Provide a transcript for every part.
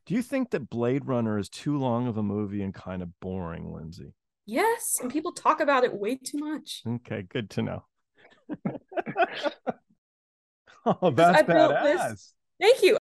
Do you think that Blade Runner is too long of a movie and kind of boring, Lindsay? Yes, and people talk about it way too much. Okay, good to know. Oh, Because that's I built this. badass. Thank you.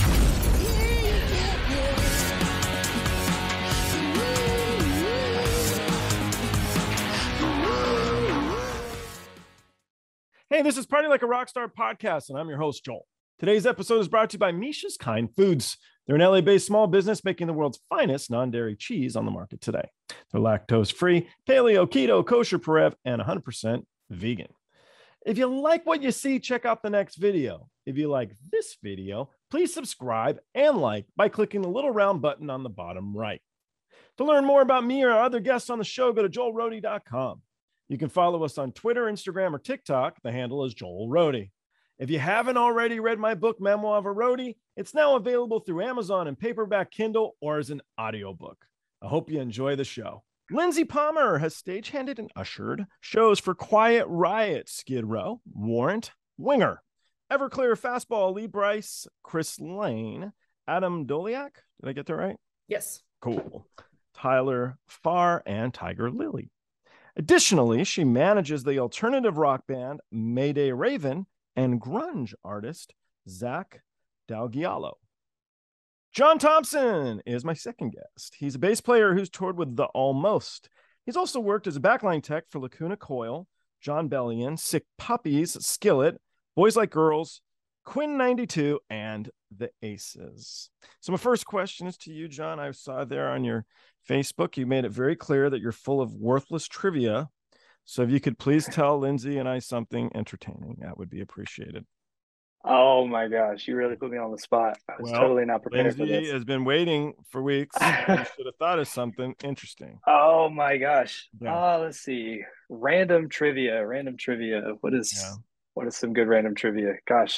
Hey, this is Party Like a Rockstar podcast, and I'm your host, Joel. Today's episode is brought to you by Misha's Kind Foods. They're an LA-based small business making the world's finest non-dairy cheese on the market today. They're lactose-free, paleo, keto, kosher, Parev, and 100% vegan. If you like what you see, check out the next video. If you like this video, please subscribe and like by clicking the little round button on the bottom right. To learn more about me or our other guests on the show, go to joelrohde.com. You can follow us on Twitter, Instagram, or TikTok. The handle is Joel Rohde. If you haven't already read my book, Memoir of a Roadie, it's now available through Amazon and paperback Kindle or as an audiobook. I hope you enjoy the show. Lindsay Palmer has stagehanded and ushered shows for Quiet Riot, Skid Row, Warrant, Winger, Everclear, Fastball, Lee Brice, Chris Lane, Adam Doliak. Did I get that right? Yes. Cool. Tyler Farr and Tiger Lily. Additionally, she manages the alternative rock band Mayday Raven and grunge artist Zach Dalgiallo. John Thompson is my second guest. He's a bass player who's toured with The Almost. He's also worked as a backline tech for Lacuna Coil, John Bellion, Sick Puppies, Skillet, Boys Like Girls, Quinn 92, and The Aces. So my first question is to you, John. I saw there on your Facebook, you made it very clear that you're full of worthless trivia. So if you could please tell Lindsay and I something entertaining, that would be appreciated. Oh my gosh, you really put me on the spot. I was totally not prepared for Lindsay this. has been waiting for weeks. You should have thought of something interesting. Oh my gosh. Yeah. Let's see. Random trivia. Yeah. What is some good random trivia? Gosh.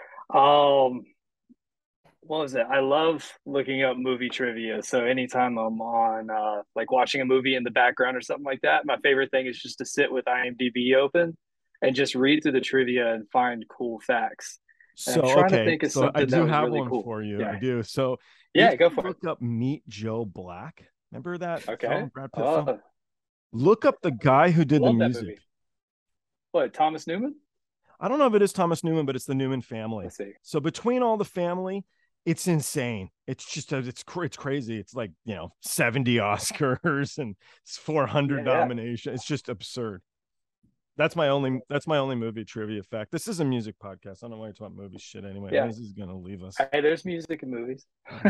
Um, what was it? I love looking up movie trivia. So anytime I'm on like watching a movie in the background or something like that, my favorite thing is just to sit with IMDb open and just read through the trivia and find cool facts. And So, I'm trying to okay. think of So I something that do was have really one cool. for you. I Yeah. do. So Yeah, if go you for it. look up Meet Joe Black, remember that Okay. film, Brad Pitt film? Look up the I guy who did the love that music. movie. What, Thomas Newman? I don't know if it is Thomas Newman, but it's the Newman family. Let's see. So between all the family, it's insane. It's just it's crazy. It's like 70 Oscars and 400 nominations. It's just absurd. That's my only movie trivia fact. This is a music podcast. I don't know why you're talking movie shit anyway. Yeah. This is gonna leave us. Hey, there's music in movies.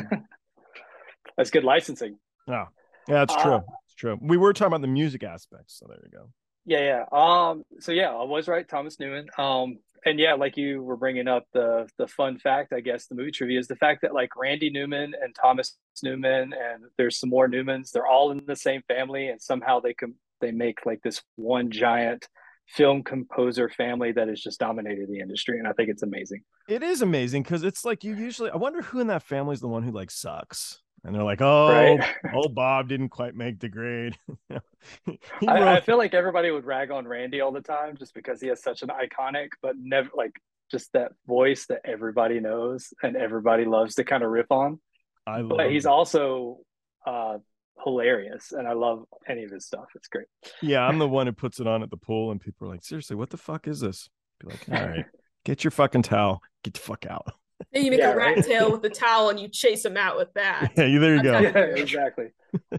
That's good licensing. Oh, yeah, it's true. It's true. We were talking about the music aspects, so there you go. Yeah. So yeah, I was right, Thomas Newman. And yeah, like you were bringing up the fun fact, I guess, the movie trivia is the fact that like Randy Newman and Thomas Newman and there's some more Newmans, they're all in the same family, and somehow they make like this one giant film composer family that has just dominated the industry, and I think it's amazing. It is amazing because it's like I wonder who in that family is the one who like sucks. And they're like, Right. oh, Bob didn't quite make the grade. I feel like everybody would rag on Randy all the time just because he has such an iconic, but never like just that voice that everybody knows and everybody loves to kind of riff on. But he's also hilarious, and I love any of his stuff. It's great. Yeah, I'm the one who puts it on at the pool, and people are like, seriously, what the fuck is this? Be like, all right, get your fucking towel, get the fuck out. Then you make a rat tail with the towel and you chase him out with that. Yeah, there you go. Yeah, exactly.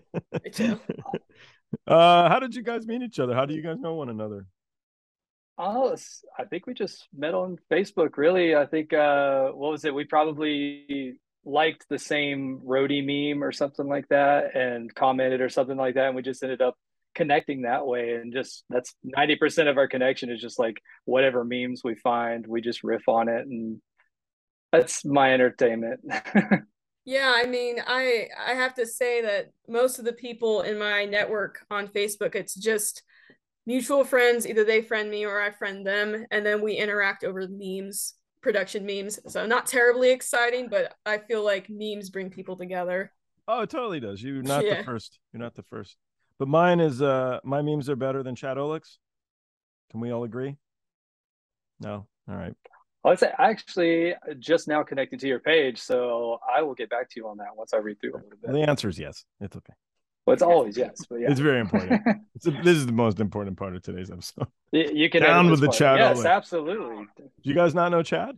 How did you guys meet each other? How do you guys know one another? Oh, I think we just met on Facebook, really. I think, what was it? We probably liked the same roadie meme or something like that and commented or something like that. And we just ended up connecting that way. And just that's 90% of our connection is just like whatever memes we find, we just riff on it. And that's my entertainment. Yeah, I mean, I have to say that most of the people in my network on Facebook, it's just mutual friends. Either they friend me or I friend them, and then we interact over memes, production memes. So not terribly exciting, but I feel like memes bring people together. Oh, it totally does. You're not the first. You're not the first. But mine is my memes are better than Chad Oleg's. Can we all agree? No. All right. I was actually just now connected to your page, so I will get back to you on that once I read through a little bit. The answer is yes. It's okay. Well, it's always yes, but yeah, It's very important. This is the most important part of today's episode. you can Down edit with this the part. Chad Yes, Oleg. absolutely. Do you guys not know Chad?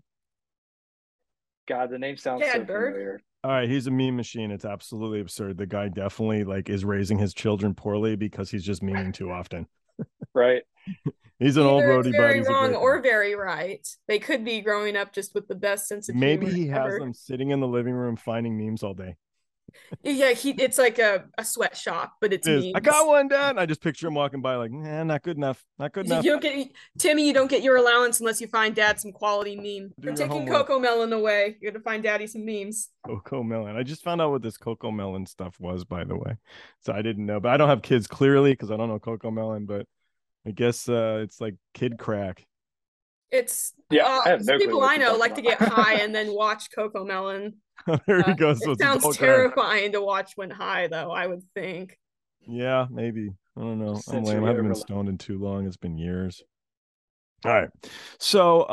God, the name sounds Chad so Bird? familiar. All right, he's a meme machine. It's absolutely absurd. The guy definitely like is raising his children poorly because he's just memeing too often. Right. He's an old Either it's roadie, very but he's wrong a great or guy. very right. They could be growing up just with the best sense of Maybe humor he has ever. them sitting in the living room finding memes all day. Yeah, it's like a sweatshop, but it's It is. memes. I got one, Dad. And I just picture him walking by like, nah, not good enough. Not good enough. You don't get Timmy. You don't get your allowance unless you find Dad some quality meme. Do We're your taking homework. Coco Melon away. You're gonna find Daddy some memes. Coco Melon. I just found out what this Coco Melon stuff was, by the way. So I didn't know, but I don't have kids clearly because I don't know Coco Melon, but I guess it's like kid crack. It's Yeah, I have no clue people what I you're know talking like to about. get high and then watch Coco Melon. There you go. So It it's sounds adult crack. terrifying to watch when high, though. I would think. Yeah, maybe. I don't know. I'm Sensory lame. I haven't been overload. stoned in too long. It's been years. All right. So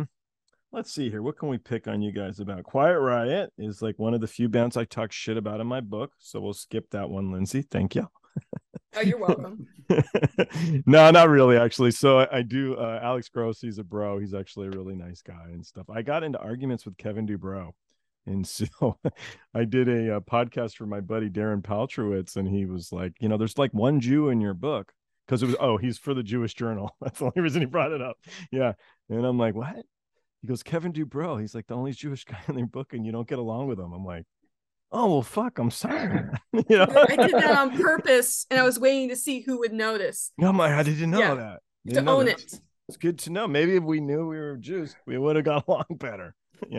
let's see here. What can we pick on you guys about? Quiet Riot is like one of the few bands I talk shit about in my book. So we'll skip that one, Lindsay. Thank you. Oh, you're welcome. No, not really, actually. So I do. Alex Gross, he's a bro. He's actually a really nice guy and stuff. I got into arguments with Kevin Dubrow. And so I did a podcast for my buddy Darren Paltrowitz, and he was like, there's like one Jew in your book because it was, he's for the Jewish Journal. That's the only reason he brought it up. Yeah. And I'm like, what? He goes, Kevin Dubrow. He's like the only Jewish guy in their book, and you don't get along with him. I'm like, oh, well, fuck, I'm sorry. I did that on purpose, and I was waiting to see who would notice. I'm like, I didn't know that. To own it. It's good to know. Maybe if we knew we were Jews, we would have got along better.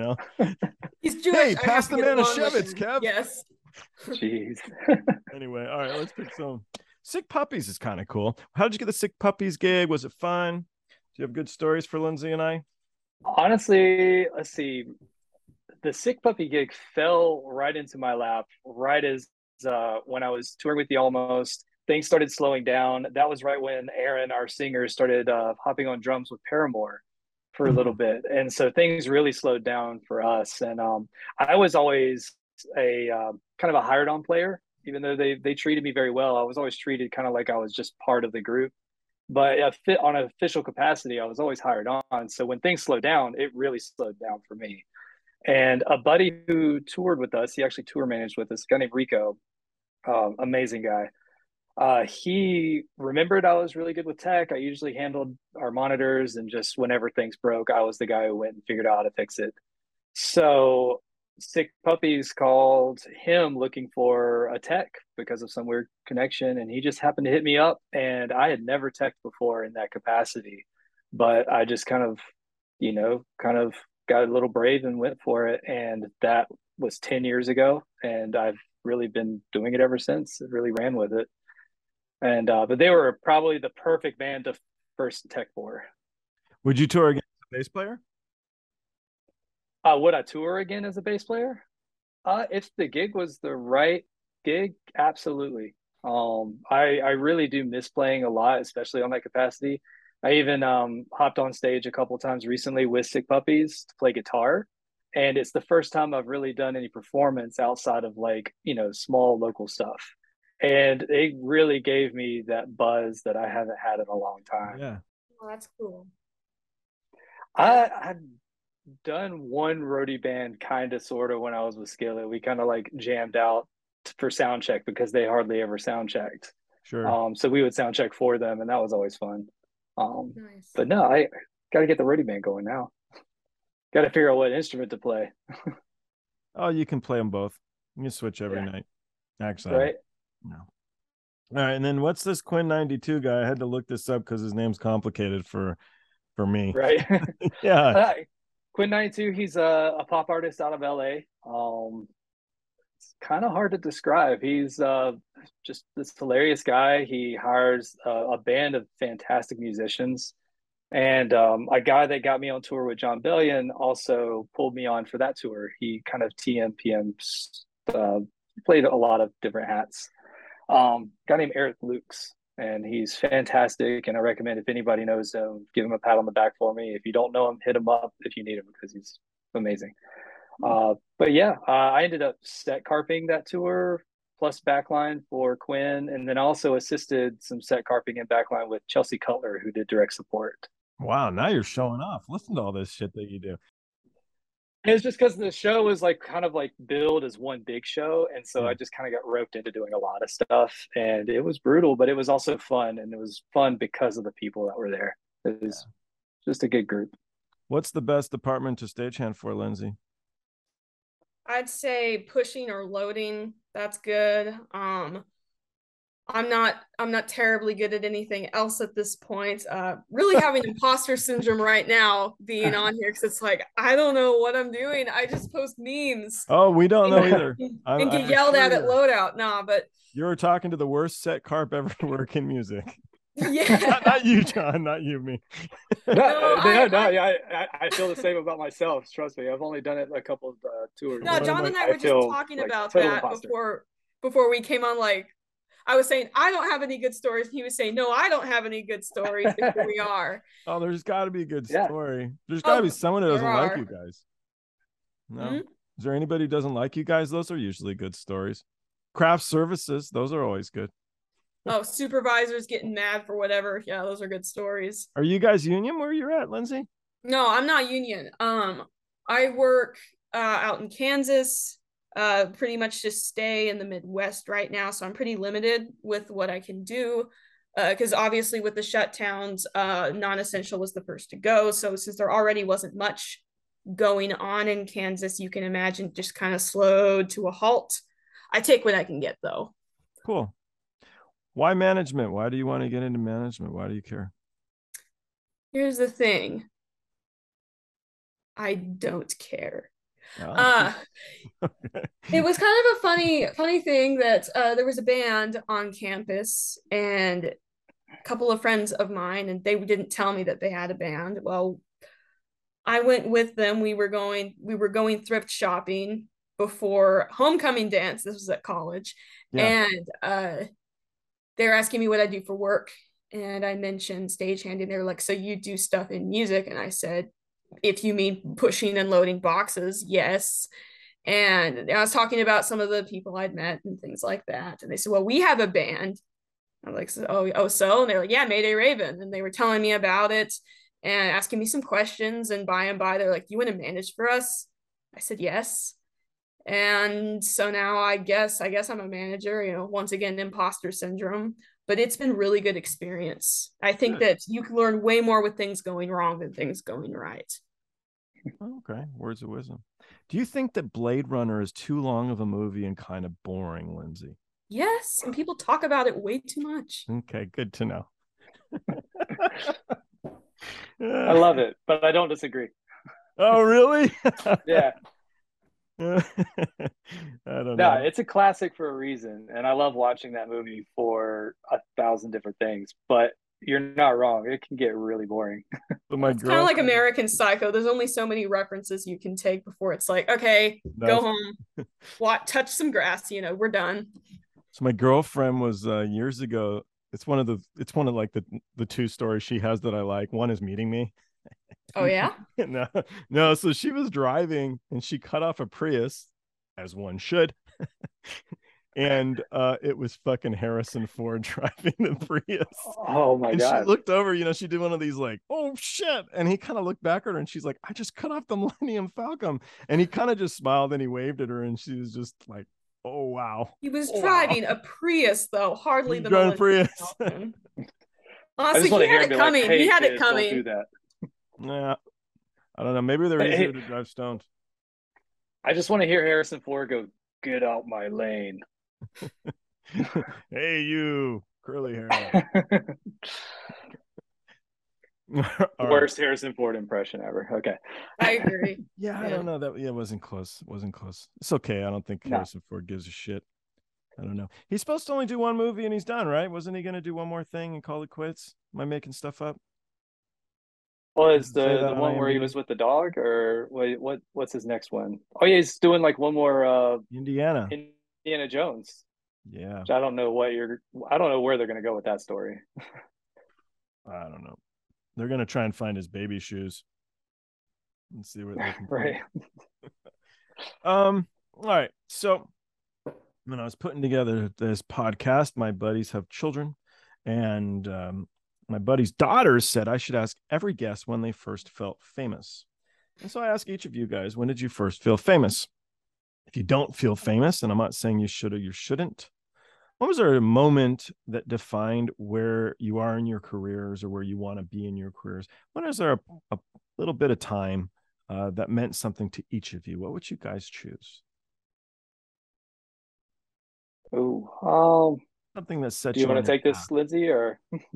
He's Jewish. Hey, pass the Manischewitz, Kev. Yes. Jeez. Anyway, all right, let's pick some. Sick Puppies is kind of cool. How did you get the Sick Puppies gig? Was it fun? Do you have good stories for Lindsay and I? Honestly, let's see. The Sick Puppy gig fell right into my lap, right as when I was touring with the Almost. Things started slowing down. That was right when Aaron, our singer, started hopping on drums with Paramore for a little bit. And so things really slowed down for us. And I was always a kind of a hired on player, even though they treated me very well. I was always treated kind of like I was just part of the group. But on an official capacity, I was always hired on. So when things slowed down, it really slowed down for me. And a buddy who toured with us, he actually tour managed with us, a guy named Rico, amazing guy. He remembered I was really good with tech. I usually handled our monitors, and just whenever things broke, I was the guy who went and figured out how to fix it. So Sick Puppies called him looking for a tech because of some weird connection, and he just happened to hit me up. And I had never teched before in that capacity, but I just kind of got a little brave and went for it. And that was 10 years ago, and I've really been doing it ever since. It really ran with it. And but they were probably the perfect band to first tech for. Would you tour again as a bass player? Would I tour again as a bass player? If the gig was the right gig, absolutely. I really do miss playing a lot, especially on that capacity. I even hopped on stage a couple times recently with Sick Puppies to play guitar, and it's the first time I've really done any performance outside of small local stuff. And it really gave me that buzz that I haven't had in a long time. Yeah. Oh, that's cool. I've done one roadie band kind of sort of when I was with Skillet. We kind of like jammed out for sound check because they hardly ever sound checked. Sure. So we would sound check for them, and that was always fun. Nice. But no, I got to get the roadie band going now. Got to figure out what instrument to play. Oh, you can play them both. You can switch every night. Actually, right? No. All right, and then what's this Quinn 92 guy? I had to look this up because his name's complicated for me. Right. Yeah. Quinn 92, he's a pop artist out of LA. It's kind of hard to describe. He's just this hilarious guy. He hires a band of fantastic musicians. And a guy that got me on tour with John Bellion also pulled me on for that tour. He kind of played a lot of different hats. Guy named Eric Lukes. and he's fantastic. And I recommend if anybody knows him, give him a pat on the back for me. If you don't know him, hit him up if you need him because he's amazing. But yeah, I ended up set carping that tour plus backline for Quinn, and then also assisted some set carping and backline with Chelsea Cutler, who did direct support. Wow, now you're showing off. Listen to all this shit that you do. It's just because the show was like kind of like billed as one big show, and so I just kind of got roped into doing a lot of stuff, and it was brutal, but it was also fun, and it was fun because of the people that were there. It was just a good group. What's the best department to stagehand for, Lindsay? I'd say pushing or loading. That's good. I'm not terribly good at anything else at this point. Really having imposter syndrome right now being on here because it's like I don't know what I'm doing. I just post memes. Oh, we don't know either. And get yelled at loadout. Nah, but you're talking to the worst set carp ever to work in music. Yeah. Not you, John, not you, me. I feel the same about myself. Trust me, I've only done it a couple of tours. No, John and I were just talking about that before we came on. Like, I was saying I don't have any good stories. He was saying, no, I don't have any good stories. Here we are. Oh, there's got to be a good story. There's got to be someone who doesn't like you guys. No, Is there anybody who doesn't like you guys? Those are usually good stories. Craft services, those are always good. Oh, supervisors getting mad for whatever. Yeah, those are good stories. Are you guys union where you're at, Lindsay? No, I'm not union. I work out in Kansas. Pretty much just stay in the Midwest right now, so I'm pretty limited with what I can do. Because obviously with the shutdowns, non-essential was the first to go. So since there already wasn't much going on in Kansas, you can imagine just kind of slowed to a halt. I take what I can get though. Cool. Why management? Why do you want to get into management? Why do you care? Here's the thing. I don't care. Okay. It was kind of a funny thing that there was a band on campus and a couple of friends of mine, and they didn't tell me that they had a band. Well, I went with them. We were going thrift shopping before homecoming dance. This was at college. Yeah. And they're asking me what I do for work. And I mentioned stagehand, and they were like, so you do stuff in music? And I said, if you mean pushing and loading boxes, yes. And I was talking about some of the people I'd met and things like that. And they said, well, we have a band. I'm like, oh, so? And they're like, yeah, Mayday Raven. And they were telling me about it and asking me some questions. And by and by, they're like, you want to manage for us? I said, yes. And so now I guess I'm a manager, once again, imposter syndrome, but it's been really good experience. I think that you can learn way more with things going wrong than things going right. Okay. Words of wisdom. Do you think that Blade Runner is too long of a movie and kind of boring, Lindsay? Yes. And people talk about it way too much. Okay. Good to know. I love it, but I don't disagree. Oh, really? Yeah. I don't know. No, it's a classic for a reason, and I love watching that movie for 1,000 different things. But you're not wrong; it can get really boring. It's kind of like American Psycho. There's only so many references you can take before it's like, okay, go home, touch some grass. We're done. So my girlfriend was years ago. It's one of like the two stories she has that I like. One is meeting me. Oh yeah? No. So she was driving and she cut off a Prius, as one should. And it was fucking Harrison Ford driving the Prius. Oh my God. She looked over, she did one of these like, oh shit. And he kind of looked back at her and she's like, I just cut off the Millennium Falcon. And he kind of just smiled and he waved at her and she was just like, oh wow. He was driving a Prius though, hardly the Millennium Falcon. Honestly, he had it coming. He had it coming. Don't do that. Yeah, I don't know. Maybe they're easier to drive stoned. I just want to hear Harrison Ford go, "Get out my lane." Hey, you curly hair. Worst Harrison Ford impression ever. Okay, I agree. Yeah, I don't know that. Yeah, it wasn't close. It's okay. I don't think Harrison Ford gives a shit. I don't know. He's supposed to only do one movie and he's done, right? Wasn't he going to do one more thing and call it quits? Am I making stuff up? Well, is the one where he was with the dog, or what's his next one? Oh yeah, he's doing like one more Indiana Jones. Yeah. Which I don't know where they're going to go with that story. I don't know. They're going to try and find his baby shoes and see what they can Right. All right. So when I was putting together this podcast, my buddies have children, and my buddy's daughters said I should ask every guest when they first felt famous. And so I ask each of you guys, when did you first feel famous? If you don't feel famous, and I'm not saying you should or you shouldn't, when was there a moment that defined where you are in your careers or where you want to be in your careers? When is there a little bit of time that meant something to each of you? What would you guys choose? Oh, Something that set do you you on want to your take this, path. Lindsay, or?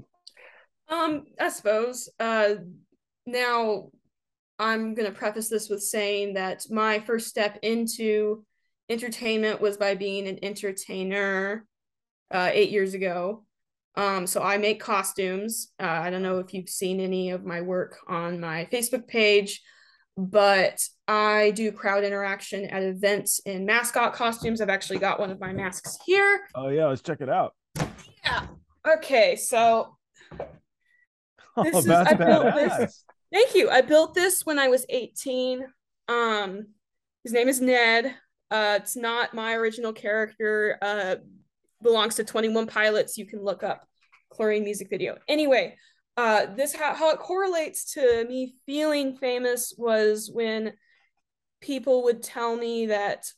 I suppose. Now I'm gonna preface this with saying that my first step into entertainment was by being an entertainer 8 years ago. So I make costumes. I don't know if you've seen any of my work on my Facebook page, but I do crowd interaction at events in mascot costumes. I've actually got one of my masks here. Oh yeah, let's check it out. Yeah. Okay, so Oh, that's I built badass. this. Thank you. I built this when I was 18. His name is Ned. It's not my original character. Belongs to 21 Pilots. You can look up Chlorine music video. Anyway, this how it correlates to me feeling famous was when people would tell me that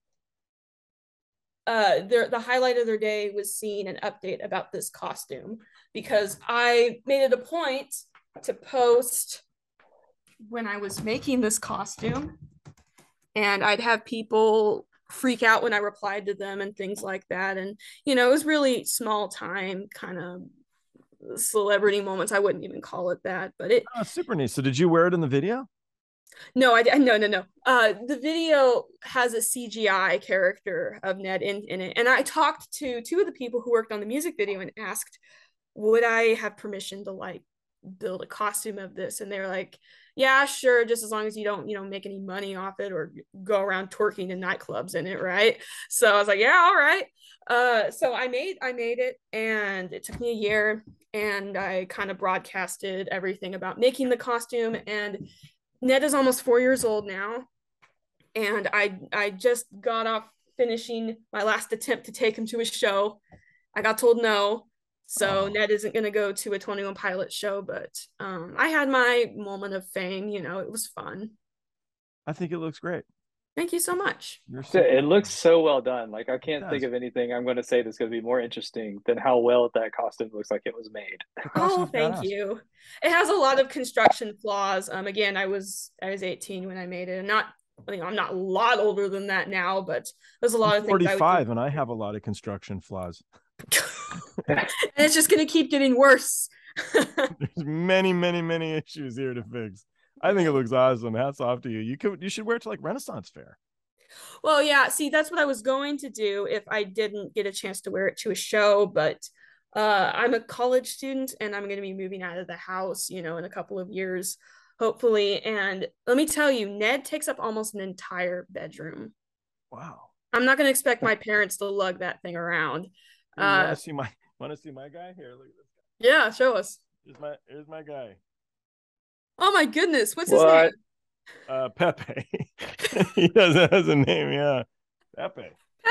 the highlight of their day was seeing an update about this costume, because I made it a point to post when I was making this costume, and I'd have people freak out when I replied to them and things like that. And it was really small time kind of celebrity moments. I wouldn't even call it that, but it. Oh, super neat. So did you wear it in the video? No, no. The video has a CGI character of Ned in it, and I talked to two of the people who worked on the music video and asked, would I have permission to like build a costume of this? And they were like, yeah, sure, just as long as you don't, make any money off it or go around twerking in nightclubs in it, right? So I was like, yeah, all right. So I made it, and it took me a year, and I kind of broadcasted everything about making the costume. And Ned is almost 4 years old now, and I just got off finishing my last attempt to take him to a show. I got told no, so Ned isn't going to go to a 21 Pilot show, but I had my moment of fame. It was fun. I think it looks great. Thank you so much. It looks so well done. Like, I can't think of anything I'm going to say that's going to be more interesting than how well that costume looks like it was made. Oh, thank you. It has a lot of construction flaws. Again, I was 18 when I made it, and I'm not a lot older than that now, but there's a lot of things. 45, and I have a lot of construction flaws. And it's just going to keep getting worse. There's many issues here to fix. I think it looks awesome. Hats off to you. You should wear it to like Renaissance Fair. Well, yeah, see, that's what I was going to do if I didn't get a chance to wear it to a show, but I'm a college student, and I'm going to be moving out of the house, in a couple of years, hopefully. And let me tell you, Ned takes up almost an entire bedroom. Wow. I'm not going to expect my parents to lug that thing around. You want to see my guy? Here, look at this guy. Yeah, show us. Here's my guy. Oh my goodness, what's his name? Pepe. He has a name, yeah. Pepe.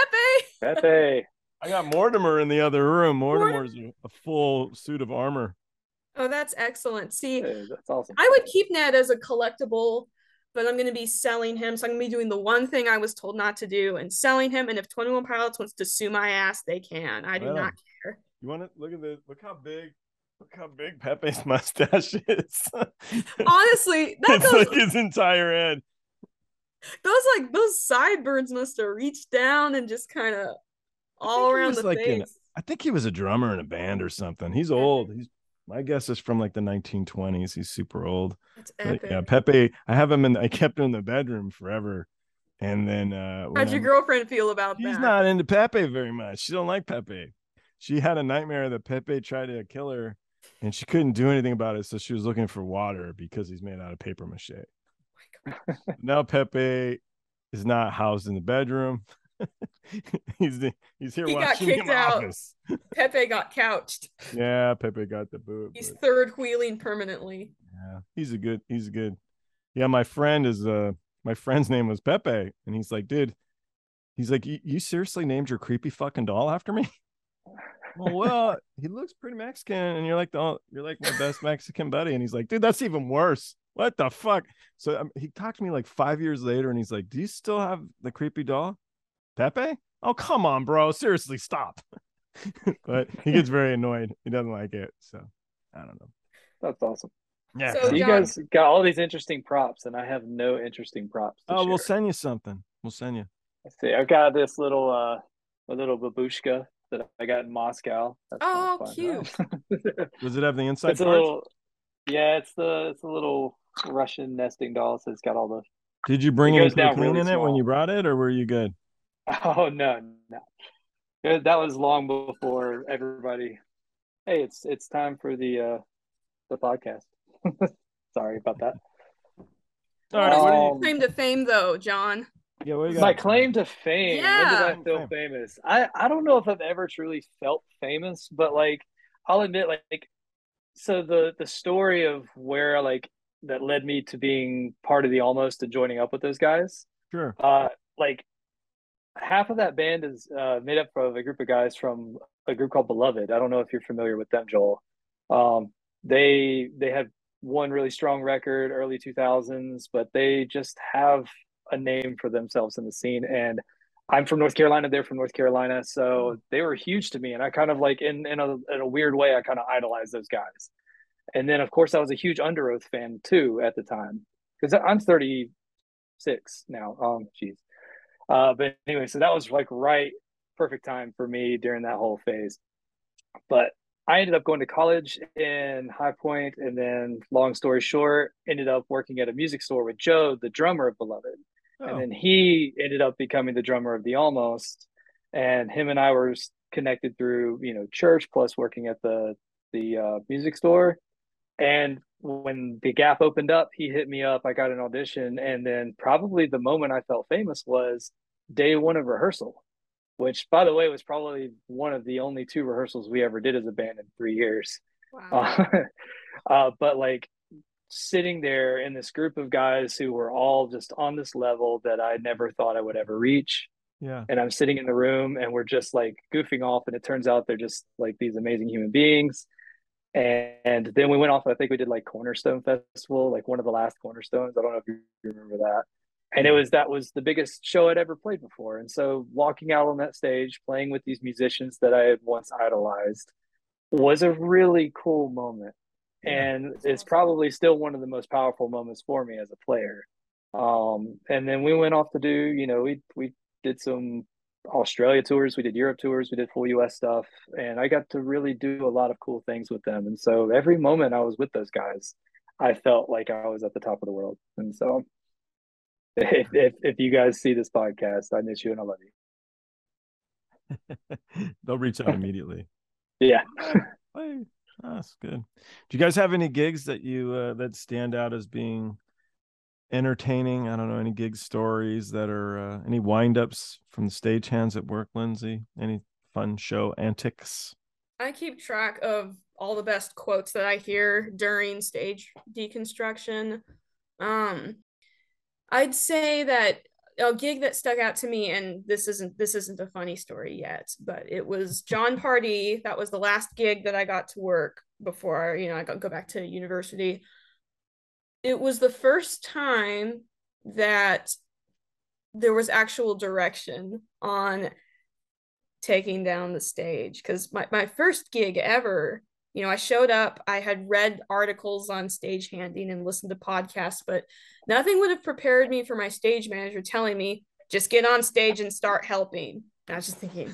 I got Mortimer in the other room. Mortimer's a full suit of armor. Oh, that's excellent. See, that's awesome. I would keep Ned as a collectible, but I'm going to be selling him. So I'm going to be doing the one thing I was told not to do and selling him. And if 21 Pilots wants to sue my ass, they can. I do not care. You want to look at this? Look how big Pepe's mustache is. Honestly, that's like his entire head. Those sideburns must have reached down and just kind of all around the face. I think he was a drummer in a band or something. He's old. My guess is from like the 1920s. He's super old. That's epic. Yeah, Pepe. I kept him in the bedroom forever. And then how'd your girlfriend feel about that? She's not into Pepe very much. She don't like Pepe. She had a nightmare that Pepe tried to kill her, and she couldn't do anything about it. So she was looking for water because he's made out of paper mache. Oh my God. Now Pepe is not housed in the bedroom. he's here He got watching me in kicked my out. office. Pepe got couched. Yeah, Pepe got the boot. He's but- third wheeling permanently. Yeah, he's good. Yeah, my friend's name was Pepe, and he's like, dude, he's like, you seriously named your creepy fucking doll after me? Well, he looks pretty Mexican, and you're like my best Mexican buddy, and he's like, dude, that's even worse. What the fuck? So he talked to me like 5 years later, and he's like, do you still have the creepy doll, Pepe? Oh, come on, bro, seriously, stop. But he gets very annoyed. He doesn't like it, so I don't know. That's awesome. Yeah. So, You John- guys got all these interesting props, and I have no interesting props to Oh, we'll share. send you something. We'll send you. Let's see. I've got this little a little babushka that I got in Moscow. That's Oh, fun. cute. Does it have the inside It's a parts? little, yeah. It's a little Russian nesting doll. So it's got all the. Did you bring It any goes down cocaine really in it when small. you brought it, or were you good? Oh no. That was long before everybody. Hey, it's time for the podcast. Sorry about that. All right, what do you? Claim to fame, though, John. Yeah, what do you got? My claim to fame. When did Yeah. I feel famous? I don't know if I've ever truly felt famous, but like I'll admit, like so the story of where like that led me to being part of the Almost and joining up with those guys. Sure. Like half of that band is made up of a group of guys from a group called Beloved. I don't know if you're familiar with them, Joel. They had one really strong record early 2000s, but they just have a name for themselves in the scene. And I'm from North Carolina, they're from North Carolina, so they were huge to me, and I kind of like in a weird way I kind of idolized those guys. And then of course I was a huge Under Oath fan too at the time, because I'm 36 now. Geez. But anyway, so that was like perfect time for me during that whole phase. But I ended up going to college in High Point, and then long story short, ended up working at a music store with Joe, the drummer of Beloved. Oh. And then he ended up becoming the drummer of the Almost, and him and I were connected through church plus working at the music store. And when the Gap opened up, he hit me up. I got an audition, and then probably the moment I felt famous was day one of rehearsal, which, by the way, was probably one of the only 2 rehearsals we ever did as a band in 3 years. Wow. But like sitting there in this group of guys who were all just on this level that I never thought I would ever reach. Yeah. And I'm sitting in the room and we're just like goofing off, and it turns out they're just like these amazing human beings. And then we went off, I think we did like Cornerstone Festival, like one of the last Cornerstones. I don't know if you remember that. And that was the biggest show I'd ever played before. And so walking out on that stage, playing with these musicians that I had once idolized was a really cool moment. And it's probably still one of the most powerful moments for me as a player. And then we went off to do, we did some Australia tours, we did Europe tours, we did full US stuff, and I got to really do a lot of cool things with them. And so every moment I was with those guys, I felt like I was at the top of the world. And so if you guys see this podcast, I miss you and I love you. They'll reach out immediately. Yeah. Hey, that's good. Do you guys have any gigs that you that stand out as being entertaining? I don't know, any gig stories that are any wind-ups from the stagehands at work, Lindsay? Any fun show antics? I keep track of all the best quotes that I hear during stage deconstruction. I'd say that a gig that stuck out to me, and this isn't a funny story yet, but it was John Pardee. That was the last gig that I got to work before I go back to university. It was the first time that there was actual direction on taking down the stage, because my first gig ever, I showed up, I had read articles on stagehanding and listened to podcasts, but nothing would have prepared me for my stage manager telling me, just get on stage and start helping. And I was just thinking,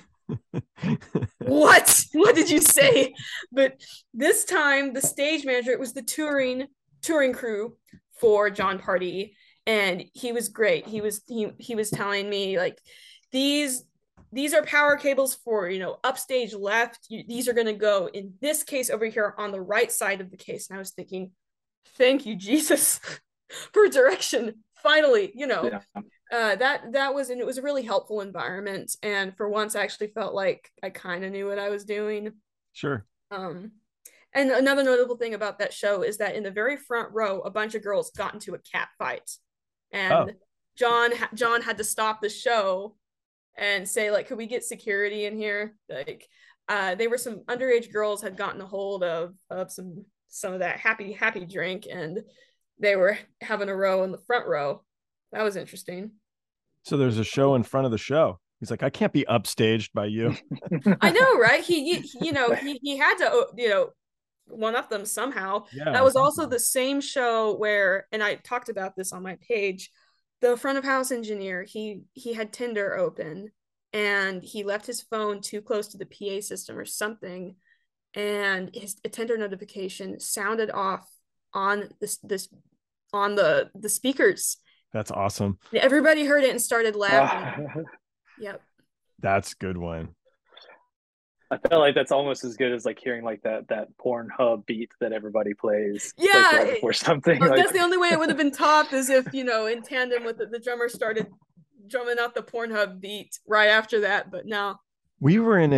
what did you say? But this time the stage manager, it was the touring crew for John Pardee, and he was great. He was telling me, like, these are power cables for upstage left. These are going to go in this case over here on the right side of the case. And I was thinking, thank you, Jesus, for direction. Finally, Yeah. That was, and it was a really helpful environment. And for once, I actually felt like I kind of knew what I was doing. Sure. And another notable thing about that show is that in the very front row, a bunch of girls got into a cat fight, and John had to stop the show and say, like, could we get security in here? Like, they were some underage girls had gotten a hold of some of that happy drink, and they were having a row in the front row. That was interesting. So there's a show in front of the show. He's like, I can't be upstaged by you. I know, right? He had to, one up them somehow. Yeah, that was also the same show where, and I talked about this on my page, the front of house engineer, he had Tinder open and he left his phone too close to the PA system or something, and his Tinder notification sounded off on this on the speakers. That's awesome. Everybody heard it and started laughing. Yep. That's a good one. I feel like that's almost as good as like hearing like that Pornhub beat that everybody plays. Yeah, like right before something. That's the only way it would have been top, is if, in tandem with the drummer started drumming out the Pornhub beat right after that. But no. We were in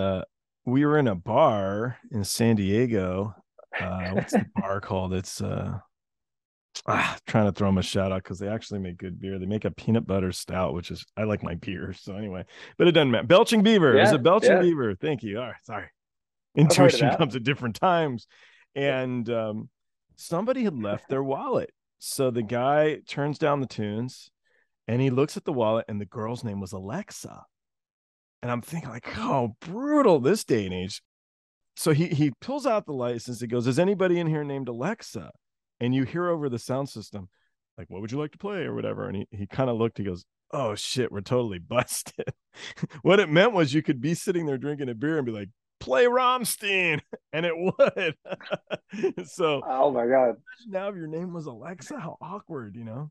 a bar in San Diego. What's the bar called? It's trying to throw them a shout out because they actually make good beer. They make a peanut butter stout, which is, I like my beer. So anyway, but it doesn't matter. Belching Beaver. Is it Belching Beaver? Thank you. All right. Sorry. Intuition comes at different times. And somebody had left their wallet. So the guy turns down the tunes and he looks at the wallet, and the girl's name was Alexa. And I'm thinking, like, how brutal this day and age. So he pulls out the license. He goes, is anybody in here named Alexa? And you hear over the sound system, like, what would you like to play or whatever? And he kind of looked, he goes, oh shit, we're totally busted. What it meant was you could be sitting there drinking a beer and be like, play Rammstein. And it would. So, oh my God. Now if your name was Alexa, how awkward, Oh,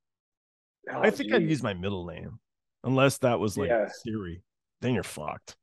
I think I'd use my middle name, unless that was like Siri. Then you're fucked.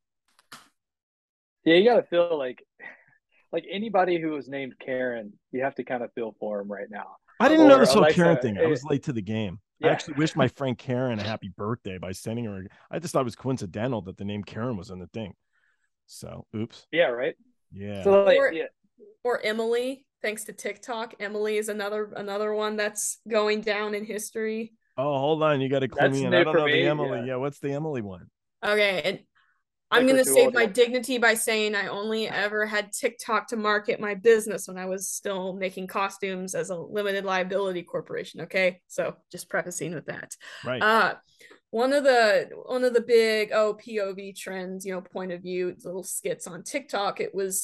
Yeah, you got to feel like anybody who was named Karen, you have to kind of feel for him right now. I didn't know this whole Karen thing. I was late to the game. Yeah. I actually wished my friend Karen a happy birthday by sending her. I just thought it was coincidental that the name Karen was in the thing. So, oops. Yeah, right. Yeah. So, or Emily, thanks to TikTok. Emily is another one that's going down in history. Oh, hold on. You got to clue me in. I don't know the Emily. Yeah, what's the Emily one? Okay, and I'm going to save my dignity by saying I only ever had TikTok to market my business when I was still making costumes as a limited liability corporation. Okay. So just prefacing with that. Right. One of the big, POV trends, point of view, little skits on TikTok. It was,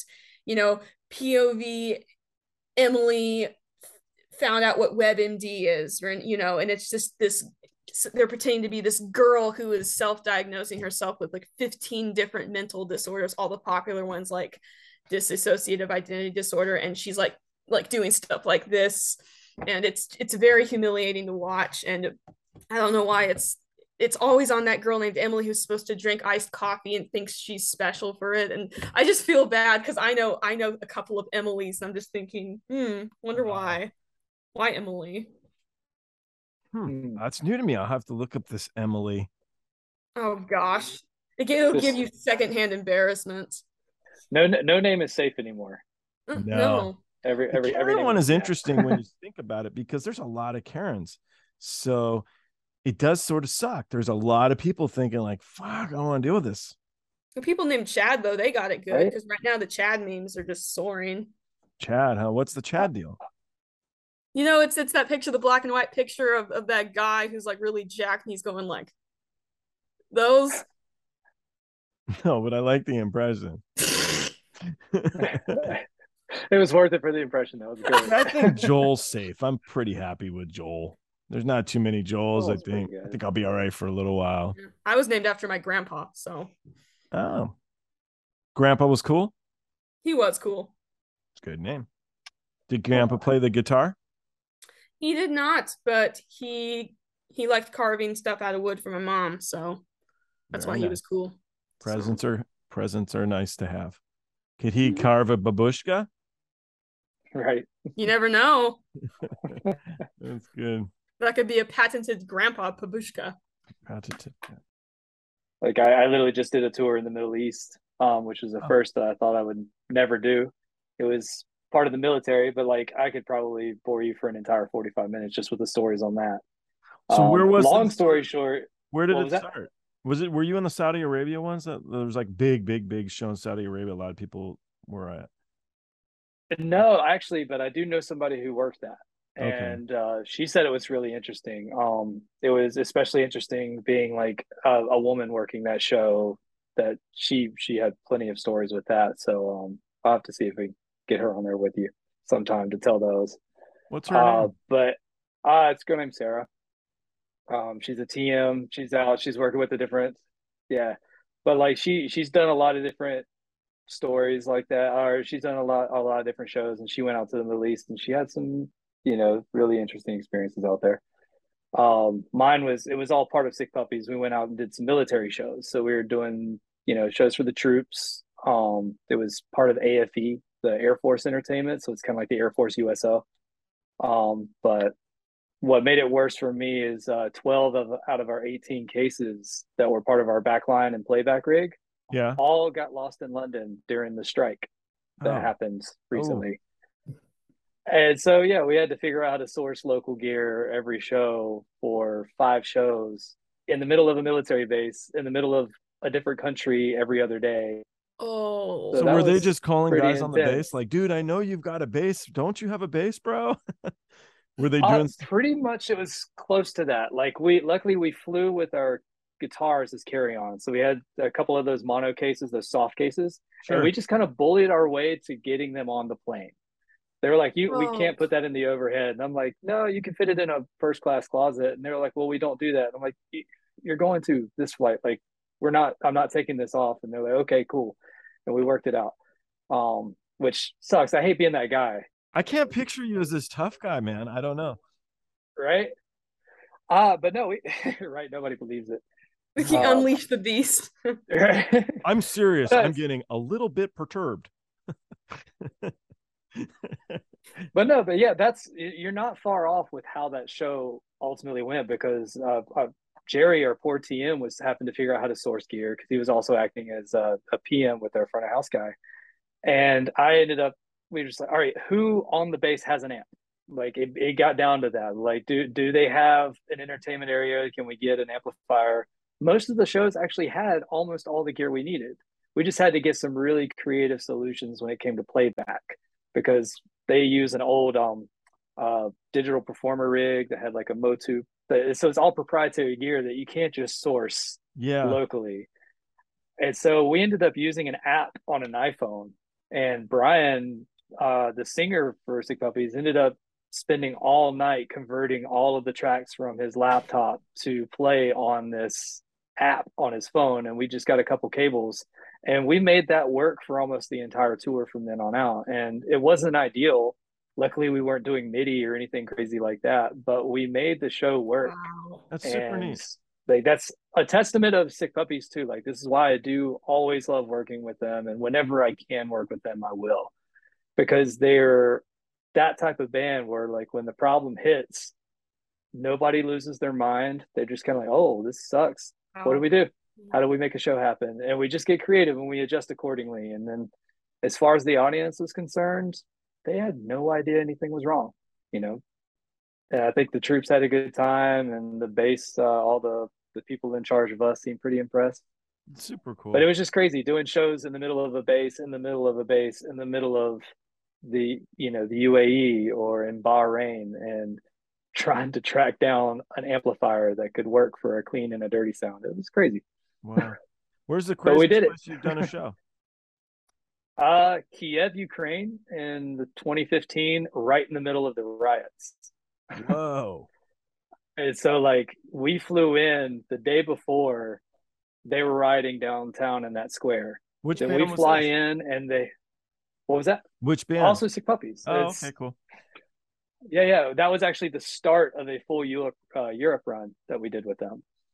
POV Emily found out what WebMD is, and it's just this, they're pretending to be this girl who is self-diagnosing herself with like 15 different mental disorders, all the popular ones like dissociative identity disorder, and she's like doing stuff like this, and it's very humiliating to watch. And I don't know why it's always on that girl named Emily who's supposed to drink iced coffee and thinks she's special for it. And I just feel bad because I know a couple of Emilys, and I'm just thinking, wonder why Emily. That's new to me. I'll have to look up this Emily. Oh gosh, it'll give you secondhand embarrassment. No name is safe anymore. No. Every one is interesting when you think about it, because there's a lot of Karens. So it does sort of suck. There's a lot of people thinking like, fuck, I don't want to deal with this. The people named Chad, though, they got it good, because right now the Chad memes are just soaring. Chad, huh? What's the Chad deal? It's that picture, the black and white picture of that guy who's like really jacked, and he's going like those. No, but I like the impression. It was worth it for the impression. That was great. I think Joel's safe. I'm pretty happy with Joel. There's not too many Joels. I think I'll be all right for a little while. I was named after my grandpa, so. Oh. Grandpa was cool? He was cool. It's a good name. Did Grandpa play the guitar? He did not, but he liked carving stuff out of wood for my mom, so that's why he was cool. Presents are nice to have. Could he carve a babushka? Right. You never know. That's good. That could be a patented grandpa babushka. Patented. Like I literally just did a tour in the Middle East, which was the first that I thought I would never do. It was part of the military, but like I could probably bore you for an entire 45 minutes just with the stories on that. So where was long story short, where did it that? start? Were you in the Saudi Arabia ones? That there was like big show in Saudi Arabia. A lot of people were at. No, actually, but I do know somebody who worked that. Okay. And she said it was really interesting. It was especially interesting being like a woman working that show. That she had plenty of stories with that. So I'll have to see if we get her on there with you sometime to tell those. What's her name? But it's a girl named Sarah. She's a TM. She's out. She's working with the different, yeah. But like she's done a lot of different stories like that, or she's done a lot of different shows, and she went out to the Middle East and she had some really interesting experiences out there. Mine was, it was all part of Sick Puppies. We went out and did some military shows, so we were doing shows for the troops. It was part of AFE, the Air Force Entertainment, so it's kind of like the Air Force USO. But what made it worse for me is 12 out of our 18 cases that were part of our backline and playback rig all got lost in London during the strike that happened recently. And so, yeah, we had to figure out how to source local gear every show for 5 shows in the middle of a military base, in the middle of a different country every other day. Oh. So were they just calling guys on the base like, dude, I know you've got a base. Don't you have a base, bro? Were they doing pretty much? It was close to that. Like luckily we flew with our guitars as carry-on, so we had a couple of those mono cases, those soft cases, and we just kind of bullied our way to getting them on the plane. They were like, we can't put that in the overhead, and I'm like, no, you can fit it in a first class closet. And they were like, well, we don't do that. And I'm like, you're going to this flight, like I'm not taking this off. And they're like, okay, cool. And we worked it out, which sucks. I hate being that guy. I can't picture you as this tough guy, man. I don't know. Right? But no, right. Nobody believes it. He unleashed the beast. Right? I'm serious. I'm getting a little bit perturbed. But yeah, you're not far off with how that show ultimately went, because Jerry, our poor TM, was having to figure out how to source gear because he was also acting as a PM with our front of house guy. And we were just like, all right, who on the base has an amp? Like it got down to that. Like, do they have an entertainment area? Can we get an amplifier? Most of the shows actually had almost all the gear we needed. We just had to get some really creative solutions when it came to playback, because they use an old digital performer rig that had like a Motu. So it's all proprietary gear that you can't just source locally. And so we ended up using an app on an iPhone. And Brian, the singer for Sick Puppies, ended up spending all night converting all of the tracks from his laptop to play on this app on his phone. And we just got a couple cables, and we made that work for almost the entire tour from then on out. And it wasn't ideal. Luckily, we weren't doing MIDI or anything crazy like that, but we made the show work. Wow. That's super neat. Like, that's a testament of Sick Puppies too. Like, this is why I do always love working with them, and whenever I can work with them, I will, because they're that type of band where, like, when the problem hits, nobody loses their mind. They're just kind of like, oh, this sucks. What do we do? How do we make a show happen? And we just get creative and we adjust accordingly. And then as far as the audience was concerned, they had no idea anything was wrong, And I think the troops had a good time, and the base, all the people in charge of us seemed pretty impressed. Super cool. But it was just crazy doing shows in the middle of a base, in the middle of a base, in the middle of the UAE or in Bahrain, and trying to track down an amplifier that could work for a clean and a dirty sound. It was crazy. Wow. Where's the craziest place you've done a show? Kiev, Ukraine in the 2015, right in the middle of the riots. Whoa. And so, like, we flew in the day before they were rioting downtown in that square. Which then band we fly in, and what was that? Which band? Also Sick Puppies. Oh, okay, cool. Yeah. That was actually the start of a full Europe run that we did with them.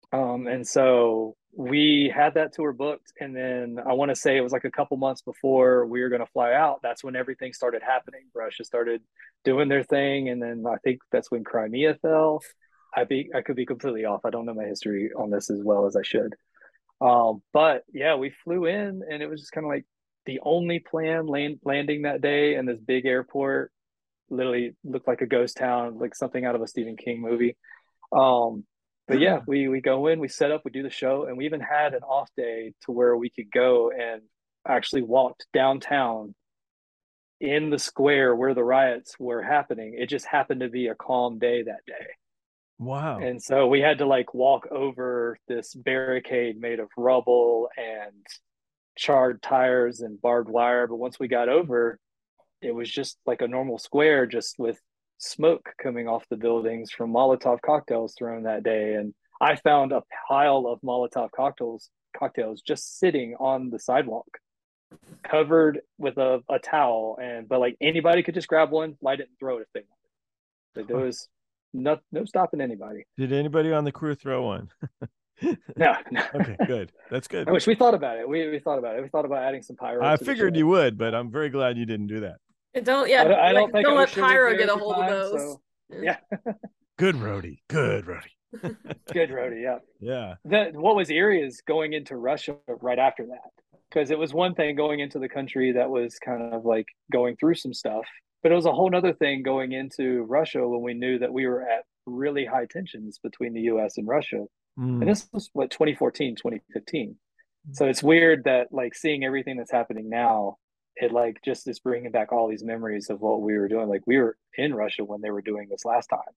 And so we had that tour booked, and then I want to say it was like a couple months before we were going to fly out. That's when everything started happening. Russia started doing their thing, and then I think that's when Crimea fell. I could be completely off. I don't know my history on this as well as I should. But yeah, we flew in, and it was just kind of like the only planned landing that day in this big airport. Literally looked like a ghost town, like something out of a Stephen King movie. Um, but yeah, we go in, we set up, we do the show, and we even had an off day to where we could go and actually walked downtown in the square where the riots were happening. It just happened to be a calm day that day. Wow. And so we had to like walk over this barricade made of rubble and charred tires and barbed wire. But once we got over, it was just like a normal square, just with smoke coming off the buildings from Molotov cocktails thrown that day. And I found a pile of Molotov cocktails just sitting on the sidewalk, covered with a towel. And but like anybody could just grab one, light it, and throw it if they wanted. Like there was no stopping anybody. Did anybody on the crew throw one? No. Okay, good. That's good. I wish we thought about it. We thought about it. We thought about adding some pyro. I figured you would, but I'm very glad you didn't do that. Don't I don't think don't let OSHA was Pyro there get at a the hold time, of those. so, yeah. Good roadie. Good roadie. Good roadie, yeah. Yeah. What was eerie is going into Russia right after that, because it was one thing going into the country that was kind of like going through some stuff, but it was a whole nother thing going into Russia when we knew that we were at really high tensions between the US and Russia. And this was what, 2014, 2015. So it's weird that like seeing everything that's happening now, it like just is bringing back all these memories of what we were doing. Like we were in Russia when they were doing this last time.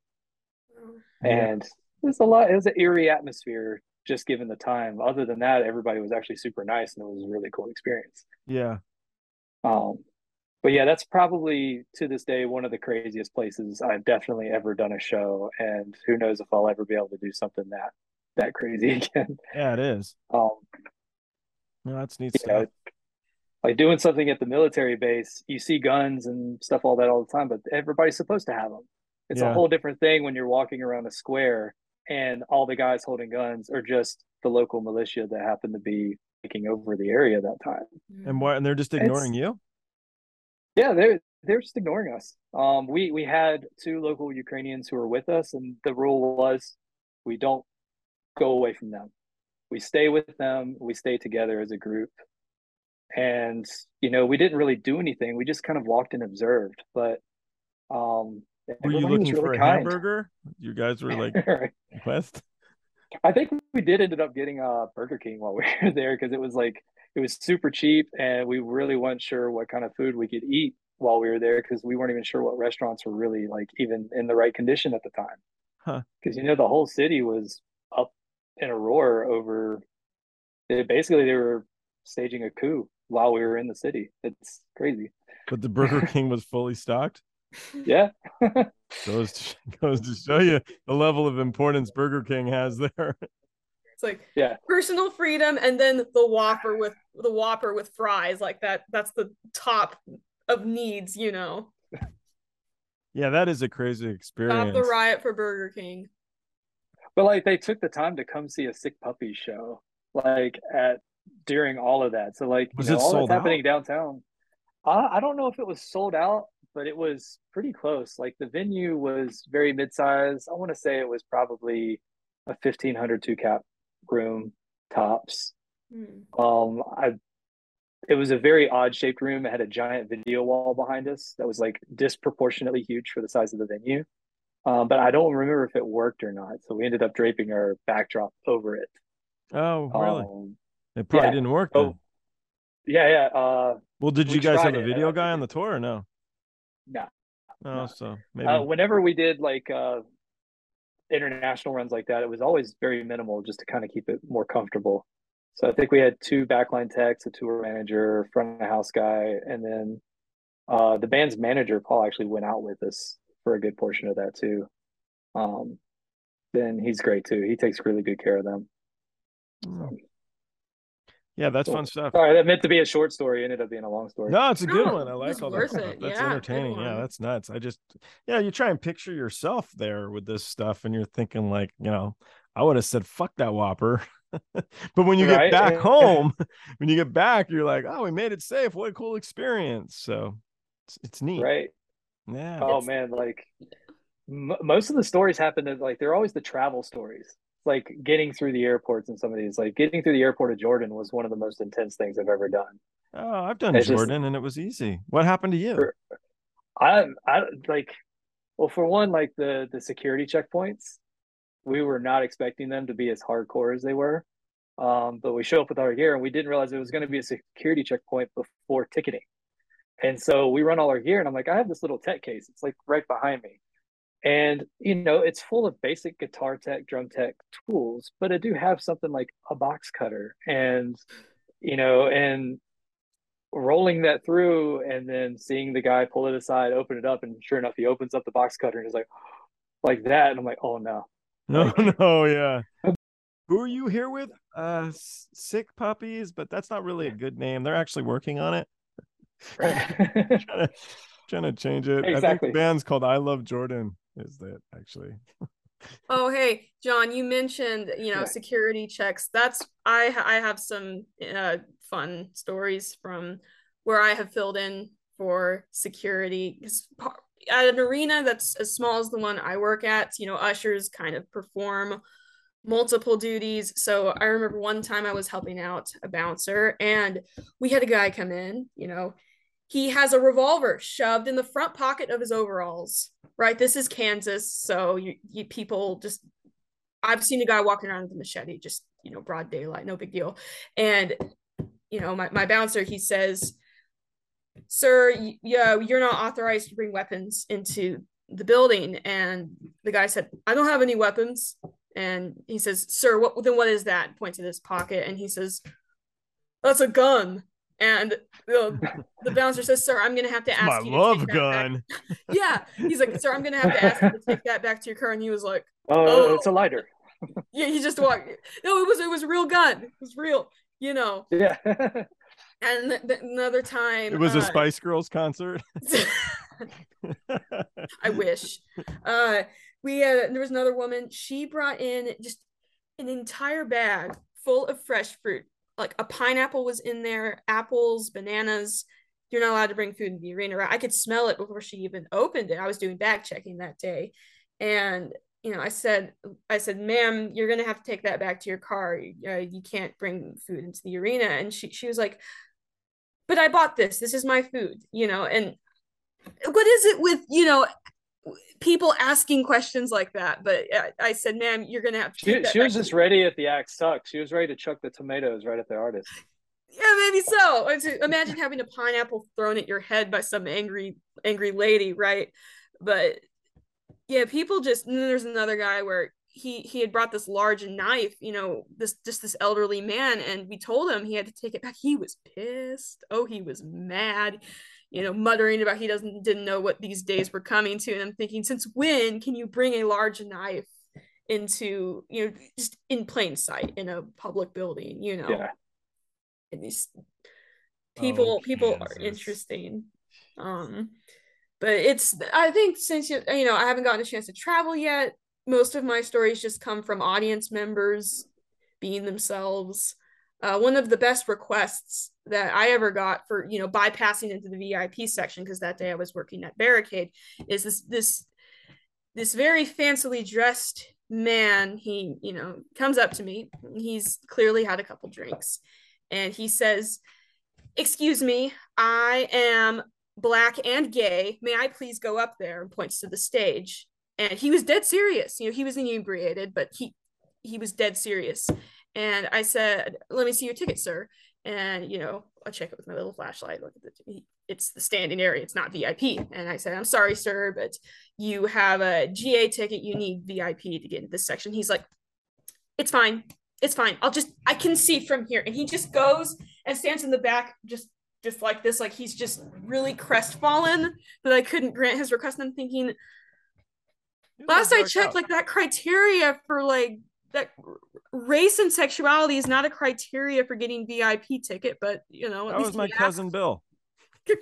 And it was an eerie atmosphere just given the time. Other than that, everybody was actually super nice, and it was a really cool experience. Yeah. But yeah, that's probably to this day one of the craziest places I've definitely ever done a show, and who knows if I'll ever be able to do something that crazy again. Yeah, it is. No, that's neat stuff. Like doing something at the military base, you see guns and stuff all that all the time, but everybody's supposed to have them. It's a whole different thing when you're walking around a square and all the guys holding guns are just the local militia that happen to be taking over the area that time. And they're just ignoring you? Yeah, they're just ignoring us. We had 2 local Ukrainians who were with us, and the rule was we don't go away from them. We stay with them. We stay together as a group. And, we didn't really do anything. We just kind of walked and observed. But were you looking for a hamburger? You guys were like, right. West? I think we did ended up getting a Burger King while we were there, because it was super cheap, and we really weren't sure what kind of food we could eat while we were there, because we weren't even sure what restaurants were really like even in the right condition at the time. Because the whole city was up in a roar over. They were staging a coup while we were in the city. It's crazy. But the Burger King was fully stocked. Yeah. goes to show you the level of importance Burger King has there. It's like personal freedom, and then the Whopper with fries, like that's the top of needs. Yeah, that is a crazy experience. Stop the riot for Burger King. But like they took the time to come see a Sick Puppies show, like during all of that. So like was it all sold that's happening out? Downtown. I don't know if it was sold out, but it was pretty close. Like the venue was very mid-size. I want to say it was probably a 1,500 2-cap room tops. It was a very odd shaped room. It had a giant video wall behind us that was like disproportionately huge for the size of the venue. But I don't remember if it worked or not. So we ended up draping our backdrop over it. Oh, really? It probably didn't work then. Yeah. Well, did you guys have a video guy on the tour or no? No. No. So maybe whenever we did like international runs like that, it was always very minimal just to kind of keep it more comfortable. So I think we had 2 backline techs, a tour manager, front of house guy, and then the band's manager, Paul, actually went out with us for a good portion of that too. Then he's great too. He takes really good care of them. So. Yeah, that's fun stuff. Sorry, that meant to be a short story. It ended up being a long story. No, it's a good one. I like all that stuff. That's yeah, entertaining. Yeah, that's nuts. You try and picture yourself there with this stuff, and you're thinking like, I would have said, fuck that Whopper. But when you Right. get back home, when you get back, you're like, oh, we made it safe. What a cool experience. So it's neat. Right. Yeah. Oh man, like most of the stories happen at like they're always the travel stories. Like getting through the airports and some of these, like getting through the airport of Jordan was one of the most intense things I've ever done. Oh, I've done It's just Jordan and it was easy. What happened to you? for I like well for one, like the security checkpoints, we were not expecting them to be as hardcore as they were. But we show up with our gear and we didn't realize it was going to be a security checkpoint before ticketing. And so we run all our gear and I'm like, I have this little tech case. It's like right behind me. And, you know, it's full of basic guitar tech, drum tech tools, but I do have something like a box cutter and, you know, and rolling that through and then seeing the guy pull it aside, open it up. And sure enough, he opens up the box cutter and is like that. And I'm like, oh no. No, Like, no, yeah. Who are you here with? Sick Puppies, but that's not really a good name. They're actually working on it. right. Trying to change it. I think the Exactly. band's called I Love Jordan. Is that actually? Oh, hey, John, you mentioned, Yeah. security checks. I have some fun stories from where I have filled in for security. 'Cause at an arena that's as small as the one I work at, ushers kind of perform multiple duties. So I remember one time I was helping out a bouncer and we had a guy come in, he has a revolver shoved in the front pocket of his overalls, right? This is Kansas. So you people just, I've seen a guy walking around with a machete, just, broad daylight, no big deal. And, my bouncer, he says, sir, you're not authorized to bring weapons into the building. And the guy said, I don't have any weapons. And he says, sir, what is that? Points at his pocket. And he says, that's a gun. And the bouncer says, sir, I'm going to have to ask you to take that gun. back. Yeah. He's like, sir, I'm going to have to ask you to take that back to your car. And he was like, Oh, it's a lighter. Yeah, he just walked. No, it was a real gun. It was real, Yeah. And another time. It was a Spice Girls concert. I wish. There was another woman. She brought in just an entire bag full of fresh fruit. Like a pineapple was in there, apples, bananas. You're not allowed to bring food in the arena, right? I could smell it before she even opened it. I was doing bag checking that day, and I said, ma'am, you're gonna have to take that back to your car. You can't bring food into the arena. And she was like, but I bought this. This is my food, And what is it with people asking questions like that? But I said, ma'am, you're gonna have to. She was just ready if the act sucked. She was ready to chuck the tomatoes right at the artist. Yeah, maybe so. Imagine having a pineapple thrown at your head by some angry lady, right? But yeah, people just. And then there's another guy where he had brought this large knife, this elderly man, and we told him he had to take it back. He was pissed. Oh, he was mad. Muttering about he didn't know what these days were coming to. And I'm thinking, since when can you bring a large knife into, just in plain sight in a public building, Yeah. And these people Kansas. are interesting. But I think since, I haven't gotten a chance to travel yet, most of my stories just come from audience members being themselves. One of the best requests that I ever got for, bypassing into the VIP section, because that day I was working at Barricade, is this very fancily dressed man. He, comes up to me. He's clearly had a couple drinks. And he says, excuse me, I am Black and gay. May I please go up there? And points to the stage. And he was dead serious. He was inebriated, but he was dead serious. And I said, let me see your ticket, sir. And, I check it with my little flashlight. Look at it's the standing area. It's not VIP. And I said, I'm sorry, sir, but you have a GA ticket. You need VIP to get into this section. He's like, it's fine. It's fine. I can see from here. And he just goes and stands in the back, just like this. Like he's just really crestfallen that I couldn't grant his request. And I'm thinking, last I checked, like that criteria for like that race and sexuality is not a criteria for getting VIP ticket, but that was my cousin Bill. He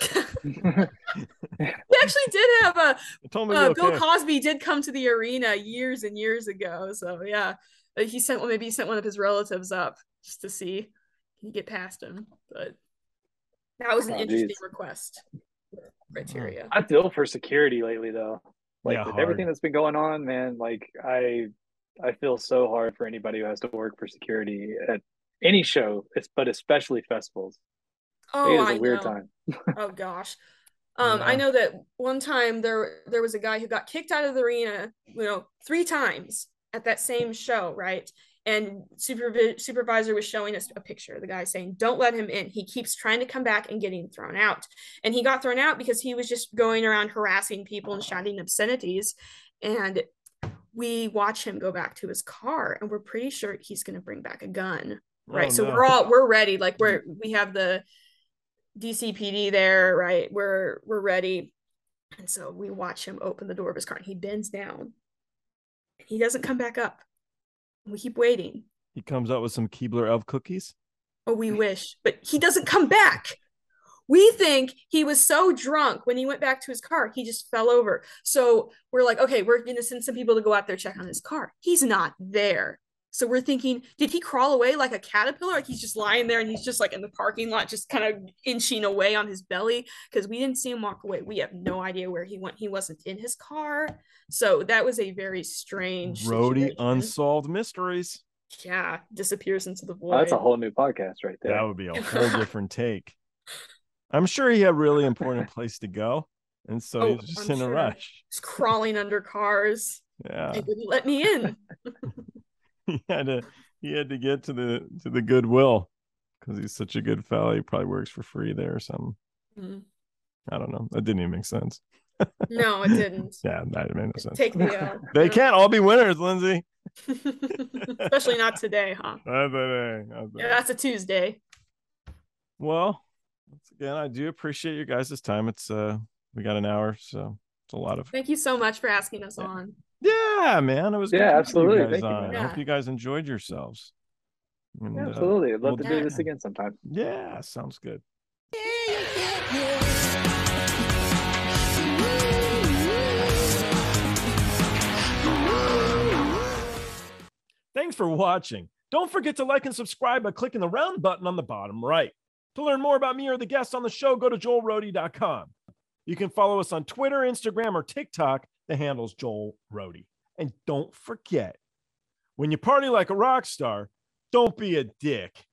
actually did have Bill Cosby did come to the arena years and years ago. So yeah, maybe he sent one of his relatives up just to see can he get past him. But that was an interesting request criteria. I feel for security lately though. Like with hard. everything that's been going on, man, like I feel so hard for anybody who has to work for security at any show, but especially festivals. Oh, it is a weird time. Oh gosh. I know that one time there was a guy who got kicked out of the arena, 3 times at that same show, right? And supervisor was showing us a picture of the guy saying, "Don't let him in. He keeps trying to come back and getting thrown out." And he got thrown out because he was just going around harassing people and shouting obscenities. And we watch him go back to his car, and we're pretty sure he's going to bring back a gun, right? So we're ready. Like we have the DCPD there, right? We're ready. And so we watch him open the door of his car, and he bends down. He doesn't come back up. We keep waiting. He comes out with some Keebler Elf cookies. Oh, we wish, but he doesn't come back. We think he was so drunk when he went back to his car, he just fell over. So we're like, okay, we're going to send some people to go out there check on his car. He's not there. So we're thinking, did he crawl away like a caterpillar? Like he's just lying there and he's just like in the parking lot, just kind of inching away on his belly, because we didn't see him walk away. We have no idea where he went. He wasn't in his car. So that was a very strange Roadie Unsolved Mysteries. Yeah, disappears into the void. Oh, that's a whole new podcast right there. That would be a whole different take. I'm sure he had a really important place to go. And so he's just in a rush. He's crawling under cars. Yeah. They wouldn't let me in. he had to get to the Goodwill because he's such a good fellow. He probably works for free there or something. Mm. I don't know. That didn't even make sense. No, it didn't. Yeah, that made no sense. Take the they can't all be winners, Lindsay. Especially not today, huh? Not today. Yeah, that's a Tuesday. Well, once again, I do appreciate you guys' time. It's we got an hour, so it's a lot of. Thank you so much for asking us on. Yeah, man, it was. Yeah, absolutely. Thank you, I hope you guys enjoyed yourselves. And, yeah, absolutely. I'd love to do this again sometime. Yeah, sounds good. Thanks for watching. Don't forget to like and subscribe by clicking the round button on the bottom right. To learn more about me or the guests on the show, go to joelroadie.com. You can follow us on Twitter, Instagram, or TikTok. The handle's Joel Roadie. And don't forget, when you party like a rock star, don't be a dick.